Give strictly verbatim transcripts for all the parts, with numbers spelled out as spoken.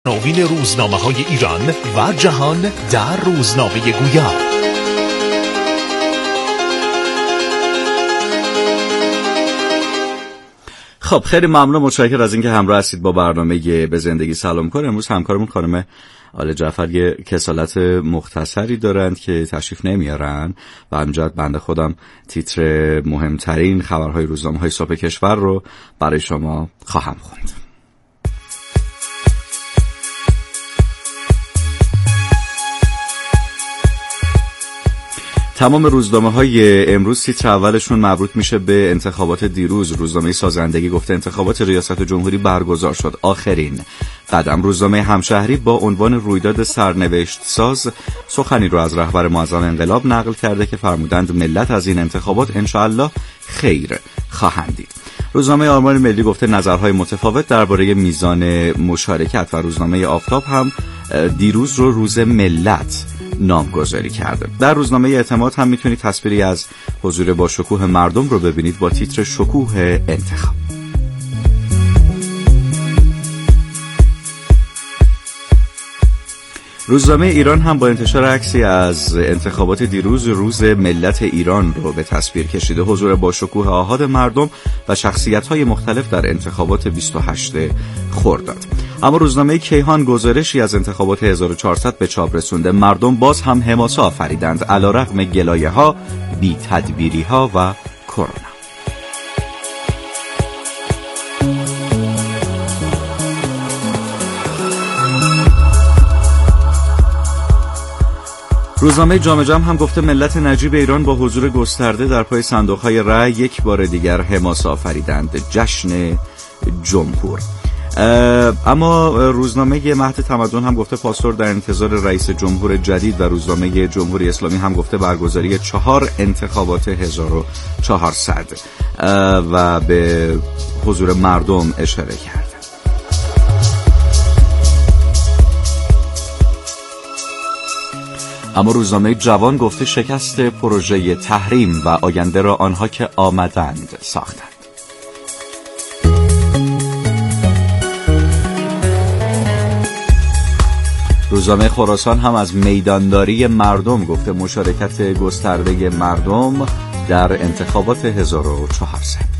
نوین روزنامه‌های ایران و جهان در روزنامه گویا. خب خیلی ممنون، متشکرم از اینکه همراه هستید با برنامه به زندگی سلام کن. امروز همکارمون خانم آل جعفر یه کسالت مختصری دارند که تشریف نمیارن و همینجا بنده خودم تیتر مهمترین خبرهای روزنامه‌های صبح کشور رو برای شما خواهم خوند. تمام روزنامه‌های امروز تیتر اولشون مربوط میشه به انتخابات دیروز. روزنامه سازندگی گفته انتخابات ریاست جمهوری برگزار شد، آخرین قدم. روزنامه همشهری با عنوان رویداد سرنوشت ساز سخنی رو از رهبر معظم انقلاب نقل کرده که فرمودند ملت از این انتخابات انشاءالله خیر خواهند دید. روزنامه آرمان ملی گفته نظرهای متفاوت درباره میزان مشارکت و روزنامه آفتاب هم دیروز رو روز ملت نامگذاری کرده. در روزنامه اعتماد هم میتونید تصویری از حضور با شکوه مردم رو ببینید با تیتر شکوه انتخاب. روزنامه ایران هم با انتشار عکسی از انتخابات دیروز روز ملت ایران رو به تصویر کشیده. حضور با شکوه آحاد مردم و شخصیت‌های مختلف در انتخابات بیست و هشتم خرداد. اما روزنامه کیهان گزارشی از انتخابات هزار و چهارصد به چاپ رسونده. مردم باز هم حماسه آفریدند علیرغم گلایه‌ها، بی تدبیری‌ها و کرونا. روزنامه جامعه جمع هم گفته ملت نجیب ایران با حضور گسترده در پای صندوق‌های رأی یک بار دیگر حماسه آفریدند جشن جمهور. اما روزنامه مهد تمدن هم گفته پاستور در انتظار رئیس جمهور جدید و روزنامه جمهوری اسلامی هم گفته برگزاری چهار انتخابات هزار و چهارصد و به حضور مردم اشاره کرد. اما روزنامه جوان گفته شکست پروژه تحریم و آینده را آنها که آمدند ساختند. روزنامه خراسان هم از میدانداری مردم گفته مشارکت گسترده مردم در انتخابات هزار و چهارصد.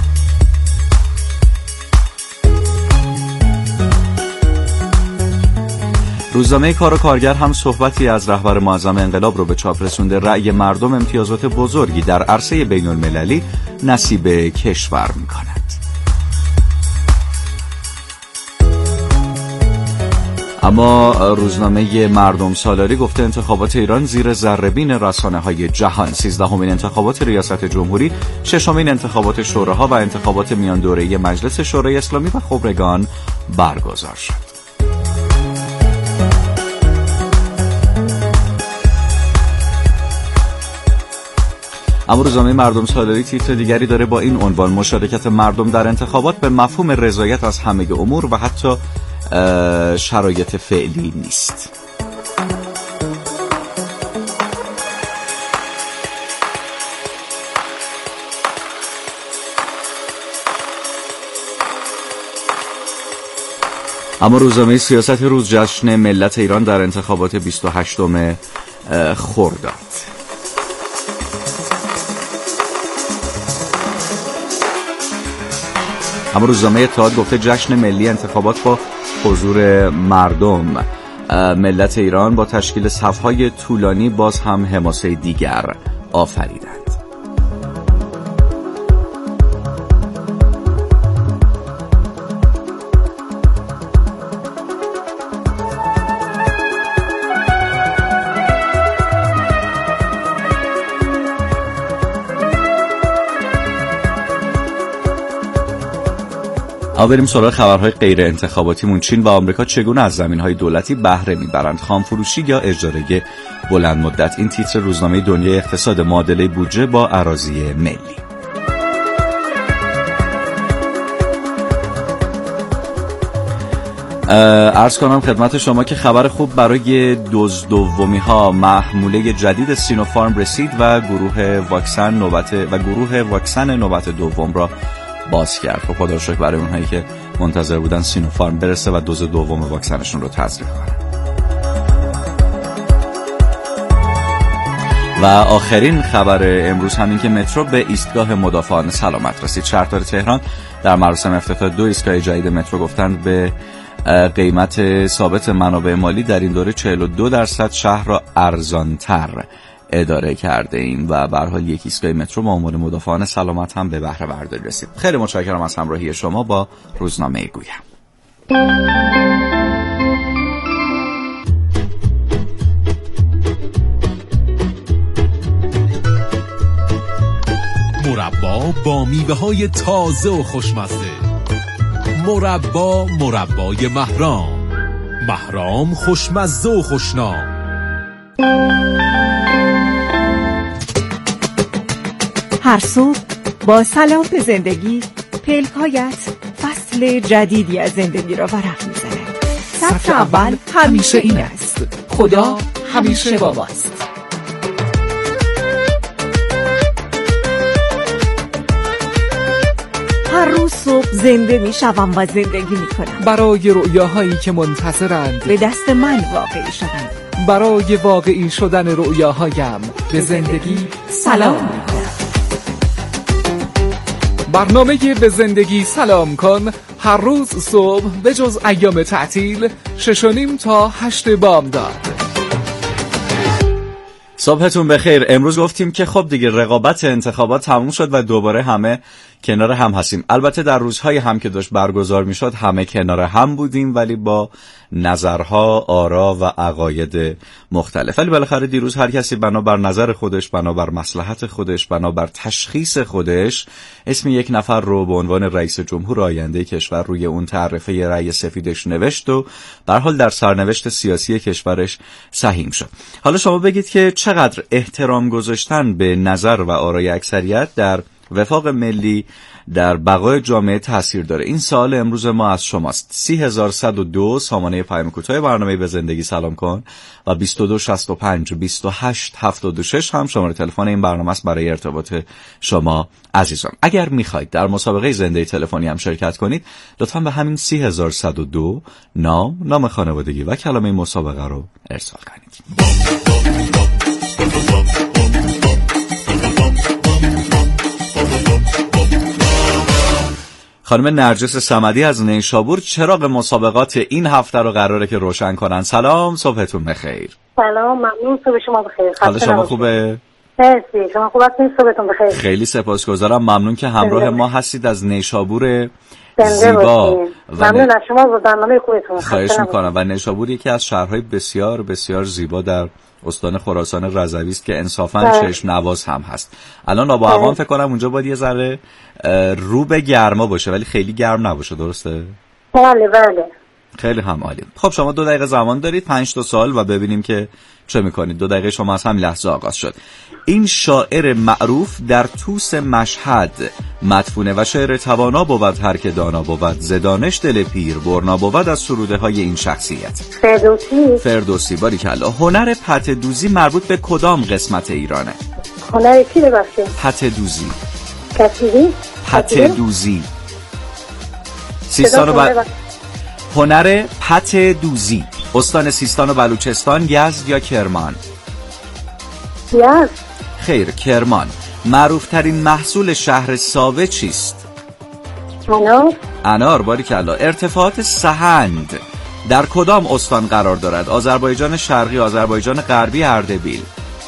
روزنامه کار و کارگر هم صحبتی از رهبر معظم انقلاب رو به چاپ رسونده. رأی مردم امتیازات بزرگی در عرصه بین المللی نصیب کشور می‌کند. اما روزنامه مردم سالاری گفته انتخابات ایران زیر ذره‌بین رسانه‌های جهان. سیزدهمین انتخابات ریاست جمهوری، ششمین انتخابات شوراها و انتخابات میان دوره‌ای مجلس شورای اسلامی و خبرگان برگزار شد. اما روزنامه مردم سالاری تیتر دیگری داره با این عنوان مشارکت مردم در انتخابات به مفهوم رضایت از همه امور و حتی شرایط فعلی نیست. اما روزنامه سیاست روز جشن ملت ایران در انتخابات بیست و هشتم خرداد. اما روزنامه اتحاد گفته جشن ملی انتخابات با حضور مردم. ملت ایران با تشکیل صف‌های طولانی باز هم حماسه دیگر آفریدند. اما بریم سراغ خبرهای غیر انتخاباتیمون. چین و آمریکا چگونه از زمینهای دولتی بهره میبرند؟ خامفروشی یا اجاره بلند مدت؟ این تیتر روزنامه دنیای اقتصاد. معادله بودجه با اراضی ملی. عرض کنم خدمت شما که خبر خوب برای دوز دومی ها. محموله جدید سینوفارم رسید و گروه واکسن نوبت و گروه واکسن نوبت دوم را باز کرد. خدا رو شکر برای اونهایی که منتظر بودن سینوفارم برسه و دوز دوم واکسنشون رو تزریق کنن. و آخرین خبر امروز همین که مترو به ایستگاه مدافعان سلامت رسید. شهردار تهران در مراسم افتتاح دو ایستگاه جدید مترو گفتند به قیمت ثابت منابع مالی در این دوره چهل و دو درصد شهر را ارزانتر اداره کرده ایم و به هر حال یک ایستگاه مترو با عنوان مدافعان سلامت هم به بهره برداری رسید. خیلی متشکرم از همراهی شما با روزنامه گویم. مربا با میوه های تازه و خوشمزه. مربا مربای مهرام. مهرام خوشمزه و خوشنام. هر صبح با سلام به زندگی پلکایت فصل جدیدی از زندگی را ورق می‌زند. سطر اول همیشه این است: خدا همیشه باباست. هر روز صبح زنده می شوم و زندگی می کنم برای رؤیاهایی که منتظرند به دست من واقعی شدند. برای واقعی شدن رؤیاهایم به زندگی سلام می کنم. برنامه به زندگی سلام کن هر روز صبح به جز ایام تعطیل شش و نیم تا هشت بامداد. صبحتون بخیر. امروز گفتیم که خب دیگه رقابت انتخابات تموم شد و دوباره همه کنار هم هستیم. البته در روزهای هم که داشت برگزار می شد همه کنار هم بودیم ولی با نظرها، آرا و عقاید مختلف. ولی بالاخره دیروز هر کسی بنابر نظر خودش، بنابر مصلحت خودش، بنابر تشخیص خودش اسم یک نفر رو به عنوان رئیس جمهور آینده کشور روی اون تعرفه رأی سفیدش نوشت و به هر حال در سرنوشت سیاسی کشورش سهیم شد. حالا شما بگید که چقدر احترام گذاشتن به نظر و آرای اکثریت در وفاق ملی در بقای جامعه تاثیر داره؟ این سوال امروز ما از شماست. سی هزار و صد و دو سامانه پیام کوتاه برنامه به زندگی سلام کن و بیست و دو شصت و پنج بیست و هشت هفتاد و شش هم شماره تلفن این برنامه است برای ارتباط شما عزیزان. اگر میخواید در مسابقه زنده تلفنی هم شرکت کنید لطفاً به همین سی هزار و صد و دو نام، نام خانوادگی و کلمه مسابقه رو ارسال کنید. خانم نرجس صمدی از نیشابور چراغ مسابقات این هفته رو قراره که روشن کنن. سلام، صبحتون بخیر. سلام، ممنون. صبح شما بخیر. حال شما خوبه؟ مرسی. شما خوب هستین؟ صبحتون بخیر. خیلی سپاسگزارم، ممنون که همراه ما هستید از نیشابور زیبا. ممنون از شما و برنامه خوبتون. خواهش میکنم. و نیشابور یکی از شهرهای بسیار بسیار زیبا در استان خراسان رضوی است که انصافاً چشم نواز هم هست. الان آب و هوا فکر کنم اونجا باید یه ذره رو به گرما باشه ولی خیلی گرم نباشه، درسته؟ بله بله. خیلی هم عالی. خب شما دو دقیقه زمان دارید، پنج تا سوال و ببینیم که چه میکنید. دو دقیقه شما از همین لحظه آغاز شد. این شاعر معروف در توس مشهد مدفونه و شعر توانا بود هر که دانا بود، زدانش دل پیر برنا بود از سروده های این شخصیت. فردوسی. فردوسی، باریکلا. هنر پته دوزی مربوط به کدام قسمت ایرانه؟ هنر چی ببخشید؟ پته دوزی. کسیدی؟ پته دوزی. سیستان و بل... هنر پته دوزی. استان سیستان و بلوچستان، یزد یا کرمان؟ یزد. خیر، کرمان. معروفترین محصول شهر ساوه چیست؟ انار. انار، باریکلا. ارتفاعات سهند در کدام استان قرار دارد؟ آذربایجان شرقی، آذربایجان غربی، اردبیل؟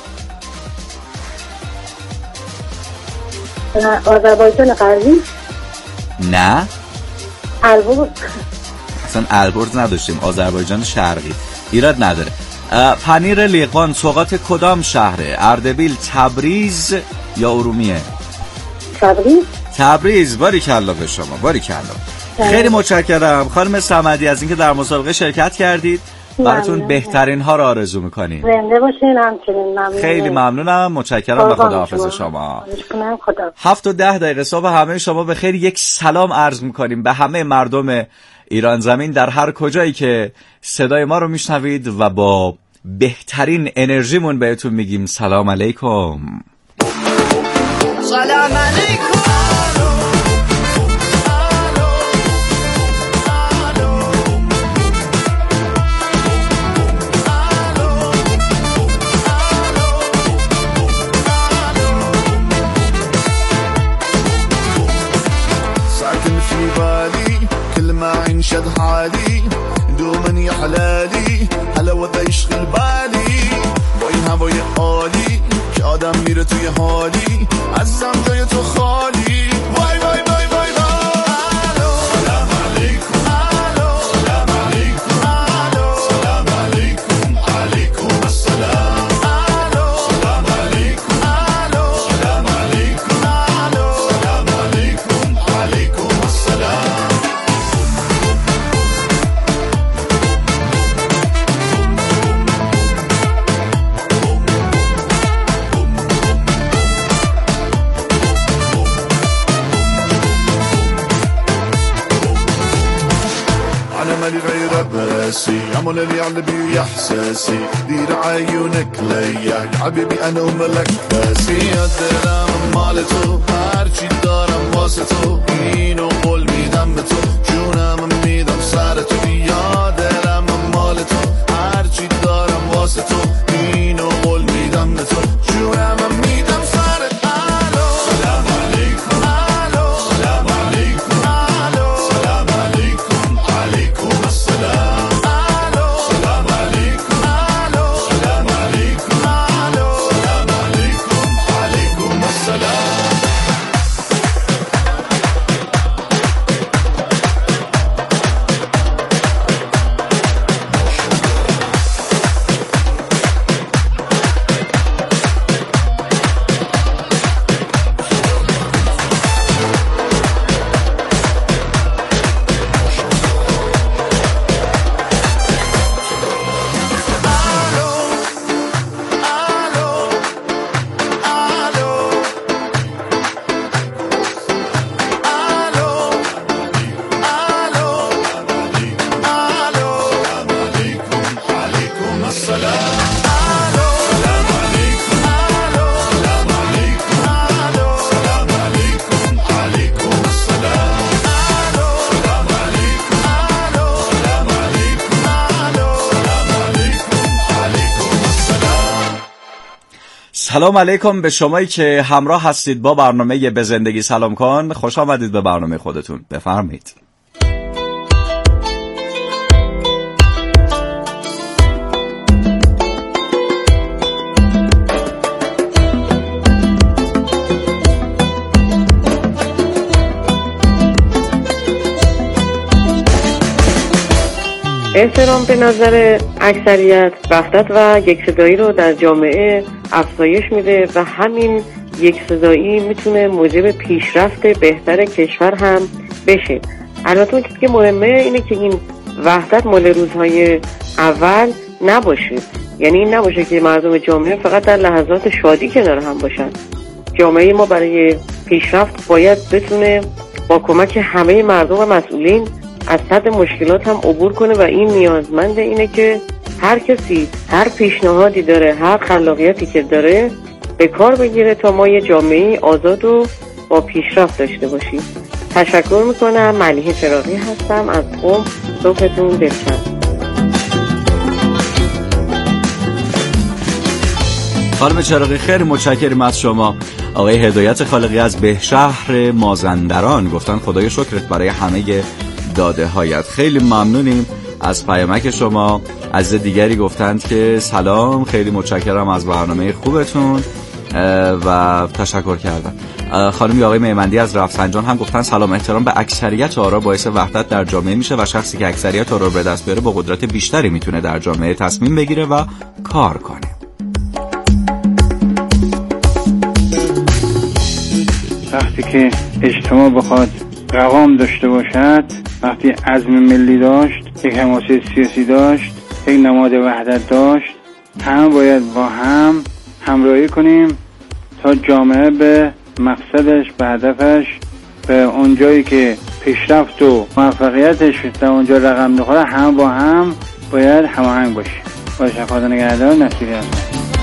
آذربایجان غربی. نه، البرز. اصلا البرز نداشتیم. آذربایجان شرقی. ایراد نداره. پنیر لیقان سوغات کدام شهره؟ اردبیل، تبریز یا ارومیه؟ تبریز. تبریز، باریکلا به شما، باریکلا. خیلی متشکرم خانم صمدی از اینکه در مسابقه شرکت کردید. براتون بهترین ها رو آرزو میکنیم. زنده باشین. همچنین ممنون. خیلی ممنونم، متشکرم و خداحافظ شما. خدا. هفت و ده دقیقه صبح همه شما به خیر. یک سلام عرض میکنیم به همه مردم ایران زمین در هر کجایی که صدای ما رو میشنوید و با بهترین انرژیمون بهتون میگیم سلام علیکم. سلام علیکم. حلالی حلاوت عشق بالي با این هوای عالی که آدم میره توی حالی عزیزم جای تو خالی وای وای وای وای عمل اللي علبي يحساسي دير عيونك ليا حبيبي انا وملك باسي دلم مالتو هرچی دارم واسه تو اینو قول میدم به تو جونم میدم سر تو یا دلم مالتو هرچی دارم واسه تو اینو قول میدم به تو جونم میدم سر الو سلام علیکم الو سلام علیکم الو سلام علیکم علیکم السلام سلام علیکم به شمایی که همراه هستید با برنامه به زندگی سلام کن. خوش آمدید به برنامه خودتون. بفرمایید. احترام به نظر اکثریت وحدت و یکصدایی رو در جامعه افزایش میده و همین یکصدایی میتونه موجب پیشرفت بهتر کشور هم بشه. البته چیزی که مهمه اینه که این وحدت مال روزهای اول نباشه، یعنی این نباشه که مردم جامعه فقط در لحظات شادی کنار هم باشن. جامعه ما برای پیشرفت باید بتونه با کمک همه مردم و مسئولین از حد مشکلات هم عبور کنه و این نیازمند اینه که هر کسی هر پیشنهادی داره، هر خلاقیتی که داره به کار بگیره تا ما یه جامعه آزاد و با پیشرفت داشته باشیم. تشکر میکنم. ملیحه فراقی هستم از قم. صبحتون بخیر. خانم چراغی خیلی متشکرم از شما. آقای هدایت خالقی از بهشهر مازندران گفتن خدای شکرت برای همه داده هایت. خیلی ممنونیم از پیامک شما. از دیگری گفتند که سلام، خیلی متشکرم از برنامه خوبتون و تشکر کردم. خانم آقای میمندی از رفسنجان هم گفتن سلام، احترام به اکثریت آرا باعث وحدت در جامعه میشه و شخصی که اکثریت آرا رو به دست بیاره با قدرت بیشتری میتونه در جامعه تصمیم بگیره و کار کنه. وقتی که اجتماع بخواد قوام داشته باشد، وقتی عزم ملی داشت، یک حماسه سیاسی داشت، یک نماد وحدت داشت، همه باید با هم همراهی کنیم تا جامعه به مقصدش، به هدفش، به اون جایی که پیشرفت و موفقیتش در اونجا رقم میخوره، هم با هم باید هماهنگ باشیم. باشه. خدا نگهدار. نصیری هستم.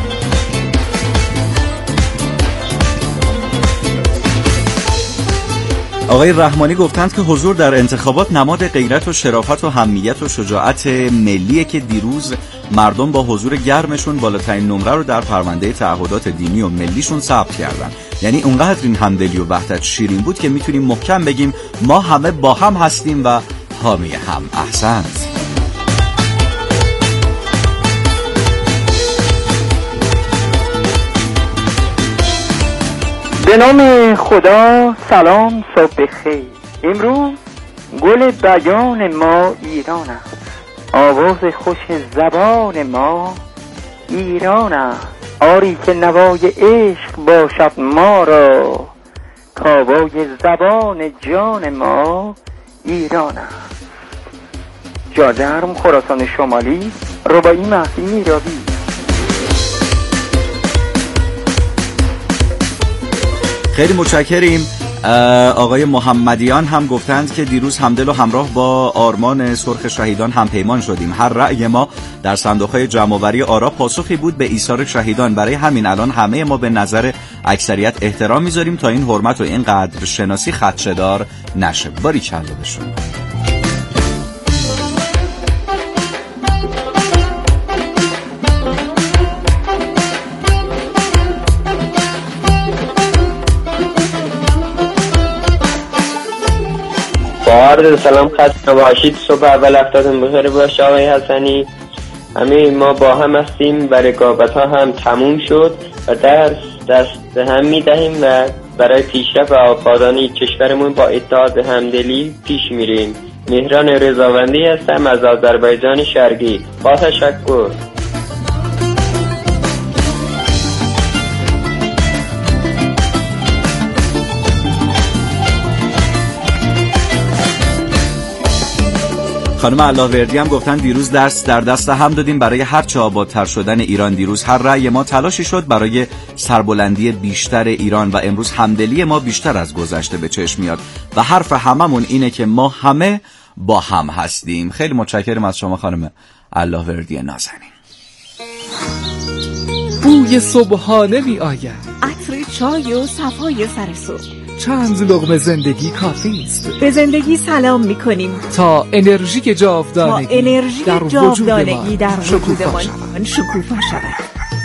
آقای رحمانی گفتند که حضور در انتخابات نماد غیرت و شرافت و حمیت و شجاعت ملیه که دیروز مردم با حضور گرمشون بالاترین نمره رو در پرونده تعهدات دینی و ملیشون ثبت کردن. یعنی اونقدر این همدلی و وحدت شیرین بود که میتونیم محکم بگیم ما همه با هم هستیم و حامی هم. احسنت. به نام خدا. سلام، صبح بخیر. امروز گل بیان ما ایران است، آواز خوش زبان ما ایران است. آری که نوای عشق باشد ما را، کاوای زبان جان ما ایران است. جاجرم، خراسان شمالی، رباعی مهدی میراوی. خیلی متشکریم. آقای محمدیان هم گفتند که دیروز همدل و همراه با آرمان سرخ شهیدان همپیمان شدیم. هر رأی ما در صندوق‌های جمع‌آوری آرا پاسخی بود به ایثار شهیدان. برای همین الان همه ما به نظر اکثریت احترام میذاریم تا این حرمت و این قدر شناسی خدشه‌دار نشه. باریکلا به شما. با عرض سلام خسته باشید. صبح اول هفتهتون بخیر باشه آقای حسنی. همه ما با هم هستیم و رقابت ها هم تموم شد و درس دست هم می دهیم و برای پیشرفت و آبادانی کشورمون با اتحاد همدلی پیش میریم. مهران رضاوندی هستم از آذربایجان شرقی. با تشکر. خانم اللهوردی هم گفتن دیروز درس در دست هم دادیم برای هر چه آبادتر شدن ایران. دیروز هر رأی ما تلاشی شد برای سربلندی بیشتر ایران و امروز همدلی ما بیشتر از گذشته به چشم میاد و حرف هممون اینه که ما همه با هم هستیم. خیلی متشکرم از شما خانم اللهوردی نازنین. بوی صبحانه می آید، عطر چای و صفای سر صبح. چند لقمه زندگی کافی است. به زندگی سلام میکنیم تا انرژی جاودانگی تا انرژی در جاودانگی در شکوفا وجودمان شکوفا شود.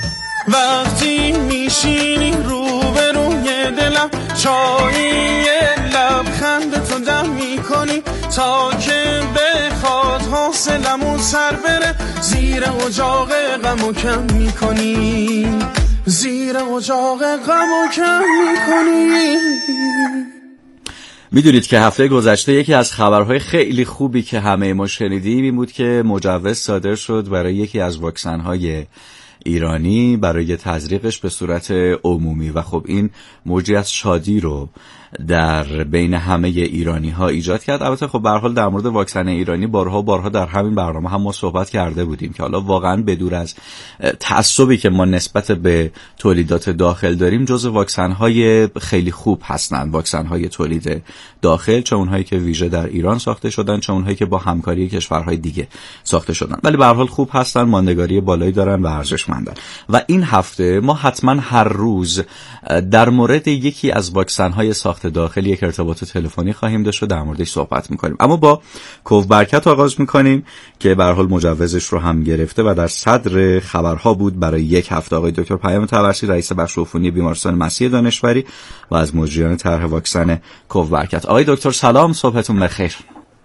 وقتی میشینی روبروی دلم، چایی لبخند تو دم میکنی تا که بخواد حوصلمون سر بره، زیر اجاق غمو کم میکنی، زیر اجاق غمو کم میکنی. میدونید که هفته گذشته یکی از خبرهای خیلی خوبی که همه ما شنیدیم این بود که مجوز صادر شد برای یکی از واکسن‌های ایرانی برای تزریقش به صورت عمومی و خب این موجی از شادی رو در بین همه ایرانی ها ایجاد کرد. البته خب به هر حال در مورد واکسن ایرانی بارها بارها در همین برنامه هم ما صحبت کرده بودیم که حالا واقعا بدور از تعصبی که ما نسبت به تولیدات داخل داریم، جزو واکسن های خیلی خوب هستند. واکسن های تولید داخل، چه اونهایی که ویژه در ایران ساخته شدن، چه اونهایی که با همکاری کشورهای دیگه ساخته شدن، ولی به هر حال خوب هستن، ماندگاری بالایی دارن و ارزشمندن. و این هفته ما حتما هر روز در مورد یکی از واکسن های ساخته داخل یک ارتباط تلفنی خواهیم داشت و در موردش صحبت میکنیم. اما با کوهبرکت آغاز میکنیم که به هر حال مجوزش رو هم گرفته و در صدر خبرها بود برای یک هفته. آقای دکتر پیام طبرسی، رئیس بخش عفونی بیمارستان مسیح دانشوری و از مجریان طرح واکسن کوهبرکت. آقای دکتر سلام، صبحتون بخیر.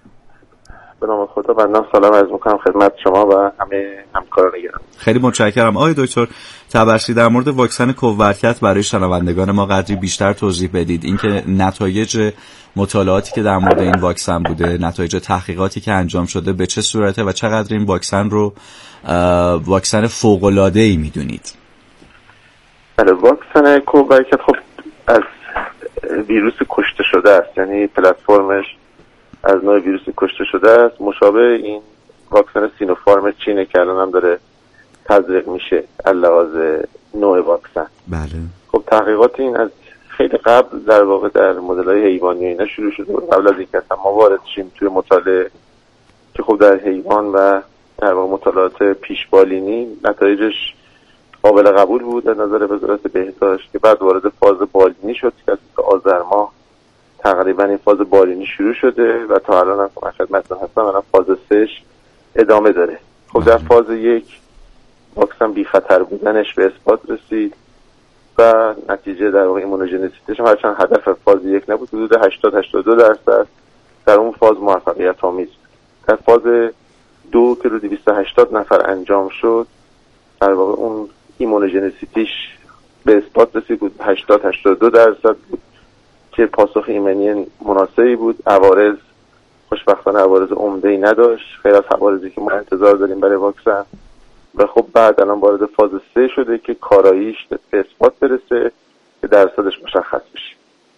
به نام خدا بنده سلام عرض میکنم خدمت شما و همه همکاران گرامی. خیلی متشکرم. آقای دکتر طبرسی، در مورد واکسن کوهبرکت برای شنوندگان ما قدری بیشتر توضیح بدید. اینکه نتایج مطالعاتی که در مورد این واکسن بوده، نتایج تحقیقاتی که انجام شده به چه صورته و چقدر این واکسن رو واکسن فوق‌العاده‌ای میدونید؟ بله، واکسن کوهبرکت خب از ویروس کشته شده است، یعنی پلتفرمش از نوع ویروس کشته شده است، مشابه این واکسن سینوفارم چینه که الان هم داره تزریق میشه علاوه نوع واکسن. بله. خب تحقیقات این از خیلی قبل در واقع در مدل‌های حیوانی اینا شروع شده بود، قبل از اینکه اصلا ما وارد شیم توی مطالعه که خب در حیوان و در واقع مطالعات پیشبالینی نتایجش قابل قبول بود از نظر وزارت بهداشت، که بعد وارد فاز بالینی شد که از آذر ماه تقریبا این فاز بالینی شروع شده و تا الان هم من خدمتتون هستم، الان فاز سهش ادامه داره. خب در فاز یک واکسن بی خطر بودنش به اثبات رسید و نتیجه در واقع ایمونوژنیسیتش هم هرچند هدف فاز یک نبود، حدود هشتاد تا هشتاد و دو درصد در اون فاز موفقیت آمیز بود. در فاز دو که رو دویست و هشتاد نفر انجام شد، در واقع اون ایمونوژنیسیتیش به اثبات رسید بود هشتاد هشتاد و دو درصد بود که پاسخ ایمنی مناسبی بود. عوارض خوشبختانه عوارض عمده‌ای نداشت، خیلی از عوارضی که ما انتظار داریم برای واکسن. و خب بعد الان وارد فاز سه شده که کاراییش به اثبات برسه که درصدش مشخص بشه.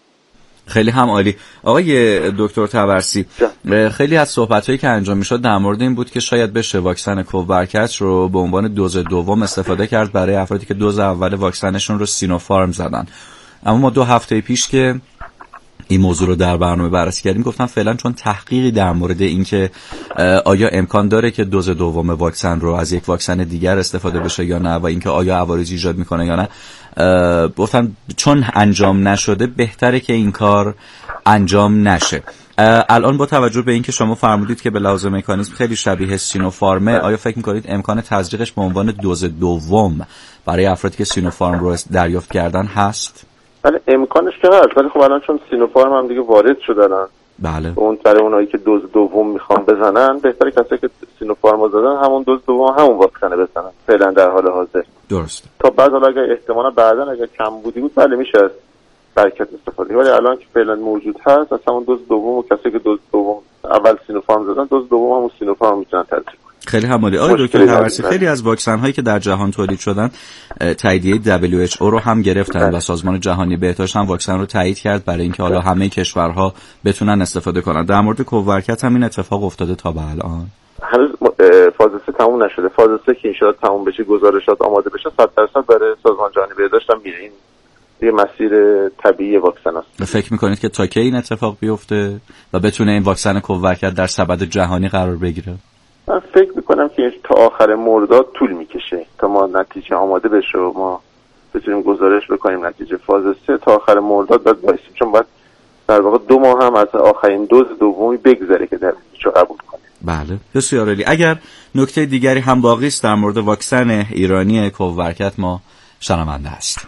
خیلی هم عالی. آقای دکتر طبرسی، خیلی از صحبت‌هایی که انجام می‌شد در مورد این بود که شاید بشه واکسن کووارکت رو به عنوان دوز دوم استفاده کرد برای افرادی که دوز اول واکسنشون رو سینوفارم زدن. اما ما دو هفته پیش که این موضوع رو در برنامه بررسی کردیم گفتم فعلا چون تحقیقی در مورد این که آیا امکان داره که دوز دوم واکسن رو از یک واکسن دیگر استفاده بشه یا نه و اینکه آیا عوارضی ایجاد میکنه یا نه، گفتم چون انجام نشده بهتره که این کار انجام نشه. الان با توجه به اینکه شما فرمودید که به لحاظ مکانیزم خیلی شبیه سینوفارمه، آیا فکر میکنید امکان تزریقش به عنوان دوز دوم برای افرادی که سینوفارم رو دریافت کردن هست؟ ولی امکانش که هست، ولی خب الان چون سینوفارم هم دیگه وارد شدن، بله، اون برای اونایی که دوز دوم میخوان بزنن بهتره کسایی که سینوفارم رو زدن همون دوز دوم همون واکسن بزنن فعلا در حال حاضر. درست. تا بعد حالا اگر احتمالاً بعداً اگر کم بودی بود بله میشه از برکت استفاده، ولی الان که فعلا موجود هست از همون دوز دوم و کسایی که دوز دوم اول سینوفارم زدن دوز دوم همون سینوفارم میتونن تزریق کنن. خیلی همالی. آقای دکتر طبرسی، خیلی از واکسن هایی که در جهان تولید شدن تاییدیه دبلیو اچ او رو هم گرفتن و سازمان جهانی بهداشت هم واکسن رو تایید کرد برای اینکه حالا همه کشورها بتونن استفاده کنن. در مورد کووارکت هم این اتفاق افتاده تا به الان؟ هنوز فاز سه تموم نشده. فاز سه که ان شاء الله تموم بشه، گزارشات آماده بشه، صد درصد برای سازمان جهانی بهداشت هم میره. این یه مسیر طبیعی واکسن است. فکر میکنید که تا کی این اتفاق بیفته و بتونه این واکسن کووارکت در سبد جهانی قرار بگیره؟ من فکر میکنم که تا آخر مرداد طول میکشه تا ما نتیجه آماده بشه و ما بتونیم گزارش بکنیم نتیجه فاز سه. تا آخر مرداد باید بایستیم، چون باید در واقع دو ماه هم از آخرین دوز دومی بگذره که در چه قبول کنیم. بله، بسیار عالی. اگر نکته دیگری هم باقی است در مورد واکسن ایرانی کووارکت ما شنونده هستیم.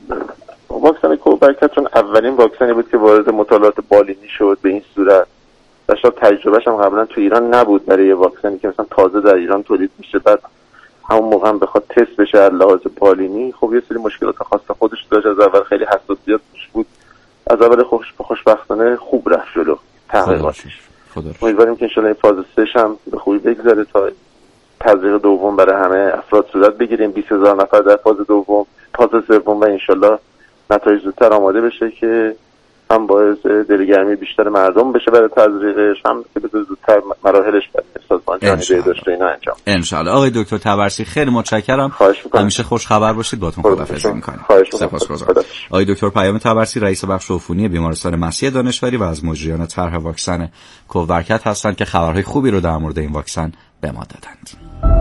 واکسن کووارکت چون اولین واکسنی بود که وارد مطالعات بالینی شد به این صورت و شاید تجربهش هم قبلا تو ایران نبود برای یه واکسنی که مثلا تازه در ایران تولید میشه، بعد همون موقع هم بخواد تست بشه از لحاظ بالینی، خب یه سری مشکلات خاص خودش داشت. از اول خیلی حساسیت بود، از اول خوش خوشبختانه خوب رفت جلو تحقیقاتش. امیدواریم که ان شاءالله این فاز سه هم به خوبی بگذره تا تزریق دوم برای همه افراد صورت بگیریم. بیست هزار نفر در فاز دوم، فاز سوم و ان شاءالله نتایج زودتر آماده بشه که هم باعث دلگرمی بیشتر مردم بشه برای تزریقش، هم که بده زودتر مراحلش برای سازمان جهانی بهداشت اینا انجام. ان شاء الله. آقای دکتر طبرسی خیلی متشکرم. همیشه خوش خبر باشید. باهاتون خداحافظی می‌کنم. سپاسگزارم. آقای دکتر پیام طبرسی رئیس بخش عفونی بیمارستان مسیح دانشوری و از مجریان طرح واکسن کووارکت هستند که خبرهای خوبی رو در مورد این واکسن به ما دادند.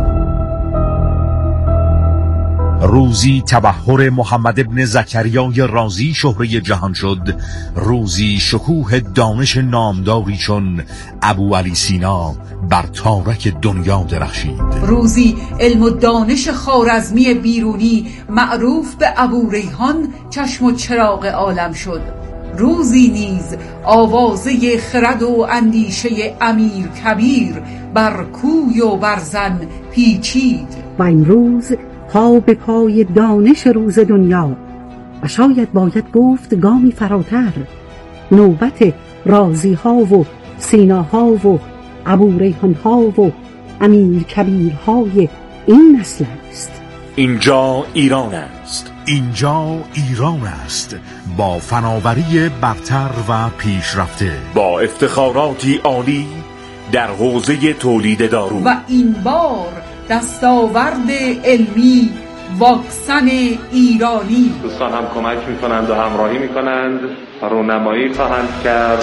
روزی تبحر محمد ابن زکریای رازی شهره جهان شد. روزی شکوه دانش نامداری چون ابو علی سینا بر تارک دنیا درخشید. روزی علم و دانش خوارزمی بیرونی معروف به ابو ریحان چشم و چراغ عالم شد. روزی نیز آوازه خرد و اندیشه امیر کبیر بر کوی و بر زن پیچید. و این روز پا به پای دانش روز دنیا و شاید باید گفت گامی فراتر، نوبت رازی ها و سینا ها و ابو ریحان ها و امیر کبیر های این نسل است. اینجا ایران است. اینجا ایران است، با فناوری برتر و پیشرفته، با افتخاراتی عالی در حوزه تولید دارو و این بار دستاورد علمی واکسن ایرانی. دوستان هم کمک میکنند و همراهی میکنند و رونمایی خواهند کرد.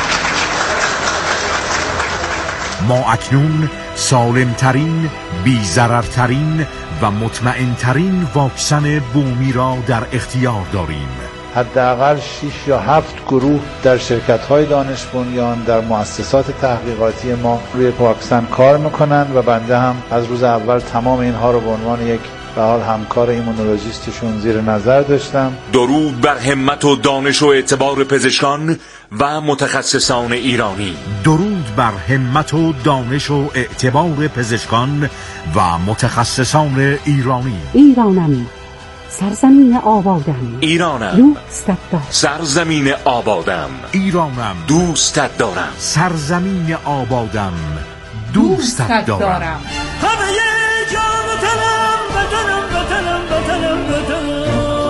ما اکنون سالمترین، بی‌ضررترین و مطمئنترین واکسن بومی را در اختیار داریم. حداقل شش یا هفت گروه در شرکت‌های دانش بنیان در مؤسسات تحقیقاتی ما روی واکسن کار میکنند و بنده هم از روز اول تمام اینها رو به عنوان یک به حال همکار ایمونولوژیستشون زیر نظر داشتم. درود بر همت و دانش و اعتبار پزشکان و متخصصان ایرانی. درود بر همت و دانش و اعتبار پزشکان و متخصصان ایرانی. ایرانمی سرزمین آبادم ایرانم، دوستت دارم. سرزمین آبادم ایرانم، دوستت دارم. سرزمین آبادم دوستت دارم. همه جان و تنم وطنم وطنم وطنم وطنم.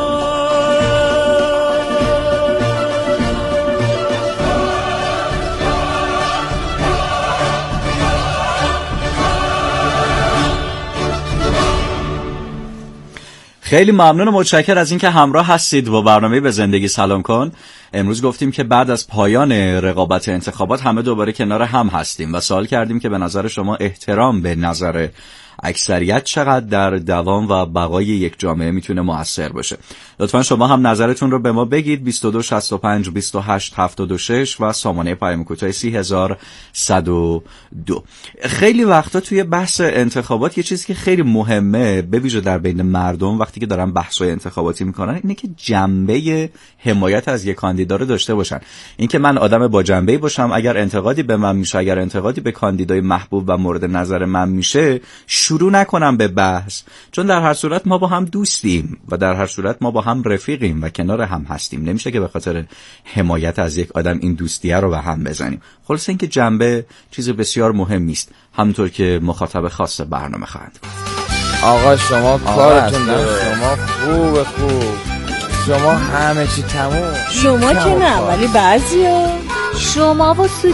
خیلی ممنون و متشکر از اینکه همراه هستید با برنامه به زندگی سلام کن. امروز گفتیم که بعد از پایان رقابت انتخابات همه دوباره کنار هم هستیم و سوال کردیم که به نظر شما احترام به نظر اکثریت چقدر در دوام و بقای یک جامعه میتونه مؤثر باشه. لطفا شما هم نظرتون رو به ما بگید. بیست و دو شصت و پنج بیست و هشت هفتاد و شش و سامانه پیام کوتاه سی هزار و صد و دو. خیلی وقتا توی بحث انتخابات یه چیزی که خیلی مهمه به ویژه در بین مردم وقتی که دارن بحث‌های انتخاباتی میکنن اینه که جنبه حمایت از یک کاندیدا رو داشته باشن. اینکه من آدم با جنبه‌ای باشم، اگر انتقادی به من میشه، اگر انتقادی به کاندیدای محبوب و مورد نظر من میشه، شروع نکنم به بحث، چون در هر صورت ما با هم دوستیم و در هر صورت ما با هم رفیقیم و کنار هم هستیم. نمیشه که به خاطر حمایت از یک آدم این دوستیه رو به هم بزنیم. خلاص اینکه جنبه چیز بسیار مهمی است، همونطور که مخاطب خاص برنامه خواهند. آقا شما کارتون درست، شما خوب خوب، شما همه چی تموم. شما که نه ولی بعضیا. شما و سوتی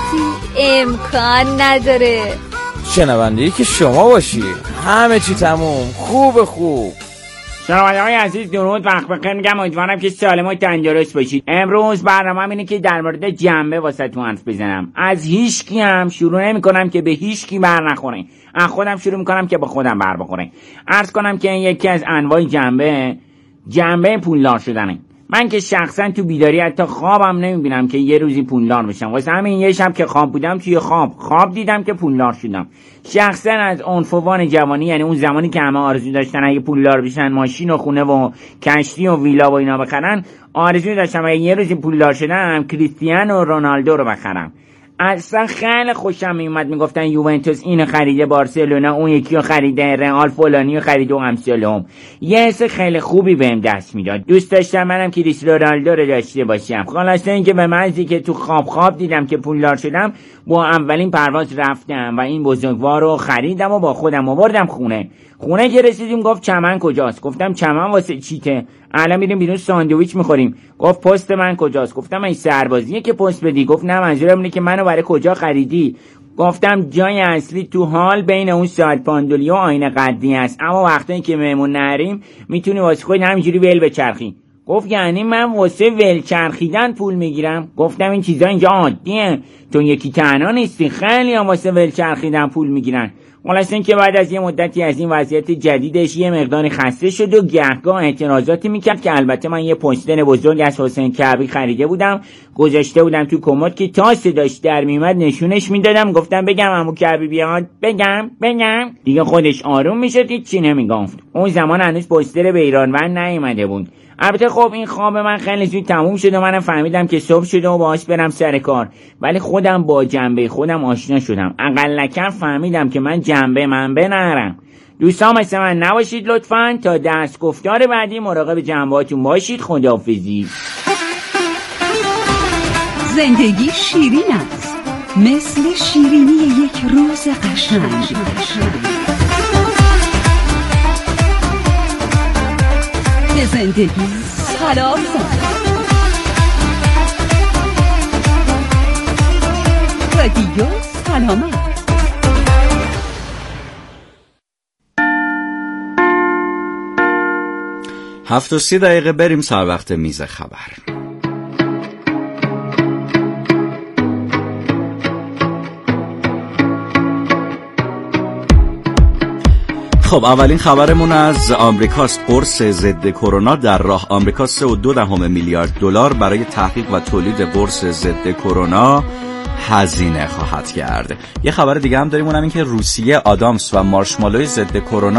امکان نداره. شنونده‌ای که شما باشی همه چی تموم، خوب خوب. شنونده‌های عزیز درود، وقت بخیر میگم. امیدوارم که سالم و تندرست باشید. امروز برنامه‌م اینه که در مورد جنبه واسهتون حرف بزنم. از هیچکی هم شروع نمی‌کنم که به هیچکی بر نخوره. از خودم شروع می‌کنم که به خودم بر بخوره. عرض کنم که یکی از انواع جنبه جنبه پولدار شدنه. من که شخصا تو بیداری حتی خوابم نمیبینم که یه روزی پولدار بشم. واسه همین یه شب که خواب بودم توی خواب خواب دیدم که پولدار شدم. شخصا از عنفوان جوانی، یعنی اون زمانی که همه آرزو داشتن اگه پولدار بشن ماشین و خونه و کشتی و ویلا و اینا بخرن، آرزو داشتم اگه یه روزی پولدار شدم کریستیانو رونالدو رو بخرم. اصلا خیلی خوشم میومد میگفتن یوونتوس اینو خریده، بارسلونا اون یکی رو خریده، رئال فلانی رو خریده و امثالهم. یه حس خیلی خوبی بهم دست میداد. دوست داشتم منم کریستیانو رونالدو رو داشته باشم. خلاصه اینکه به محضی که تو خواب خواب دیدم که پولدار شدم، با اولین پرواز رفتم و این بزرگوار رو خریدم و با خودم آوردم خونه. خونه که رسیدیم گفت چمن کجاست؟ گفتم چمن واسه چیته؟ الان میریم بیرون ساندویچ میخوریم. گفت پست من کجاست؟ گفتم این سربازیه که پست بدی. گفت نه منظورم اینه که منو برای کجا خریدی؟ گفتم جای اصلی تو حال بین اون ساعت پاندولی و آینه قدی است، اما وقتی که مهمون نریم میتونی واسه خود همینجوری ول بچرخی. گفت یعنی من واسه ول چرخیدن پول میگیرم؟ گفتم این چیزا اینجا عادیه، تو یکی تنها نیستی، خیلی هم واسه ول چرخیدن پول میگیرن. خلاص این که بعد از یه مدتی از این وضعیت جدیدش یه مقداری خسته شد و گهگاه اعتراضاتی میکرد که البته من یه پوستر بزرگ از حسین کعبی خریده بودم، گذاشته بودم تو کمد که تا صداش در میومد نشونش میدادم. گفتم بگم عمو کعبی بیاد؟ بگم بگم دیگه خودش آروم میشد، هیچ چی نمیگفت. اون زمان هنوز پوستر به ایرانوند نیومده بود. البته خب این خواب من خیلی زود تموم شد و منم فهمیدم که صبح شده و باهاش برم سر کار، ولی خودم با جنبه خودم آشنا شدم. اقلکم فهمیدم که من جنبه منبه نرم. دوستان مثل من نباشید لطفاً. تا درس گفتار بعدی مراقب جنبهاتون باشید. خداحافظی. زندگی شیرین است، مثل شیرینی یک روز قشنگ. به زندگی سلام کن. رادیو سلامت. هفت و سی دقیقه بریم سر وقت میز خبر. خب اولین خبرمون از آمریکاست. قرص ضد کرونا در راه. آمریکا سه و دو دهم میلیارد دلار برای تحقیق و تولید قرص ضد کرونا هزینه خواهد کرد. یه خبر دیگه هم داریم، اونم این که روسیه آدامس و مارشمالوی ضد کرونا